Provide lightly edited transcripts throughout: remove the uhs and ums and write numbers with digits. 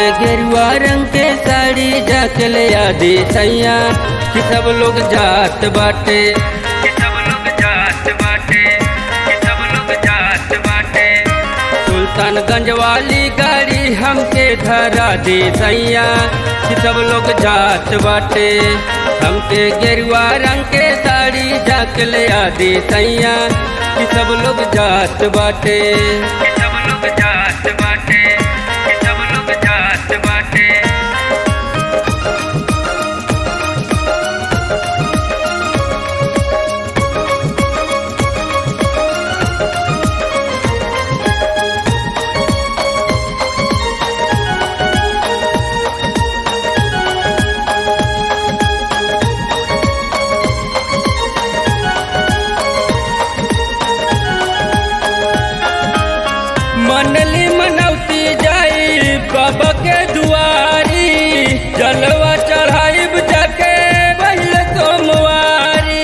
गेरुआ रंग के साड़ी जाके ले आदि सैया कि सब लोग जात बाटे, कि सब लोग जात बाटे, कि सब लोग जात बाटे। सुल्तानगंज वाली गाड़ी हमके धरा दी सैया कि सब लोग जात बाटे। हमके गेरुआ रंग के साड़ी जाके ले आदि सैया कि सब लोग जात बाटे, कि सब लोग जात बाटे, कि सब लोग जात बाटे। मनली मनौती जाई बाबा के दुआरी, जलवा चढ़ाइब जाके बहिल सोमवारी।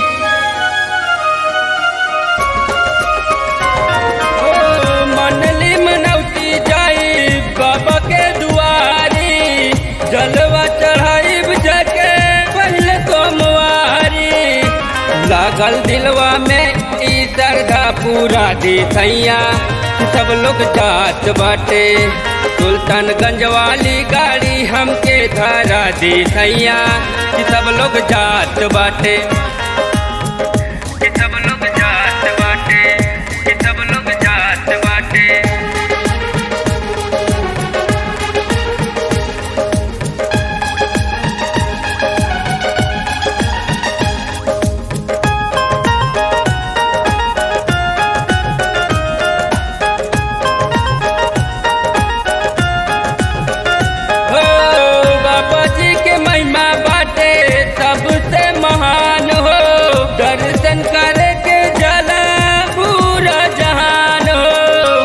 ओ मनली मनौती जाई बाबा के दुआरी, जलवा चढ़ाइब जाके बहिल सोमवारी। लागल दिलवा में ई श्रद्धा पूरा दी सैया सब लोग जात बाटे। सुल्तानगंज वाली गाड़ी हमके धरा दी सैया कि सब लोग जात बाटे, कि सब लोग जात बाटे, कि सब लोग जात बाटे। सबसे महान हो दर्शन करे के जला पूरा जहान हो।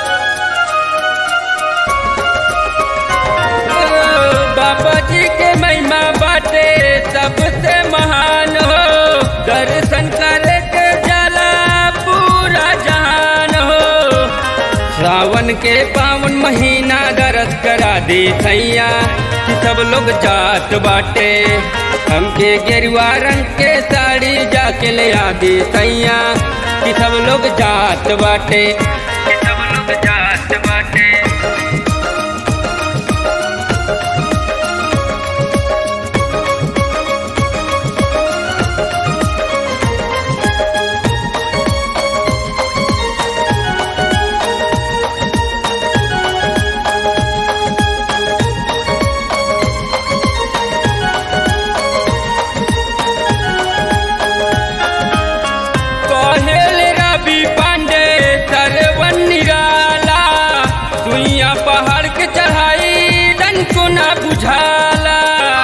बाबा जी के महिमा बाटे सबसे महान हो, दर्शन करे के जला पूरा जहान हो। सावन के पावन महीना दर्श करा दी सैया कि सब लोग जात बाटे। हमके गेरुआ रंग के साड़ी जाके ले आदि सैया कि सब लोग जात बाटे, कि सब लोग जात बाटे। पहाड़ के चढ़ाई तन को ना बुझाला,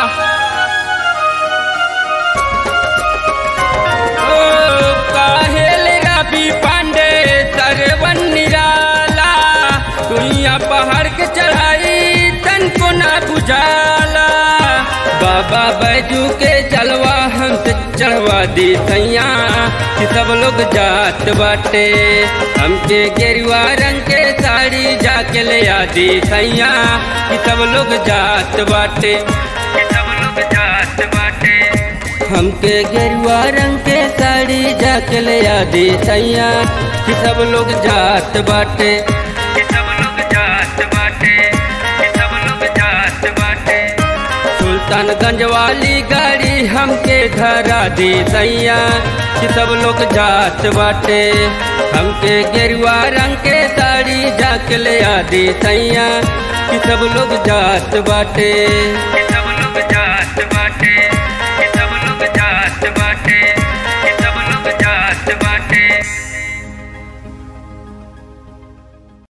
ओ काहेल रवि पांडे सरवन निराला। दुनिया पहाड़ के चढ़ाई तन को ना बुझाला। बाबा बैजू के जलवा हमसे चढ़वा दी सैया कि सब लोग जात बाटे। हमके गेरुआ रंग के साड़ी जाके ले आदि सैया कि सब लोग जात बाटे, कि सब लोग जात बाटे। हमके गेरुआ रंग के साड़ी जाके ले आदि सैया कि सब लोग जात बाटे, कि सब लोग जात बाटे, कि सब लोग जात बाटे। सुल्तानगंज वाली गाड़ी हमके धरा दी सैया कि सब लोग जात बाटे। हमके गेरुआ रंग के साड़ी जाके ले आदि सैया कि सब लोग जात बाटे।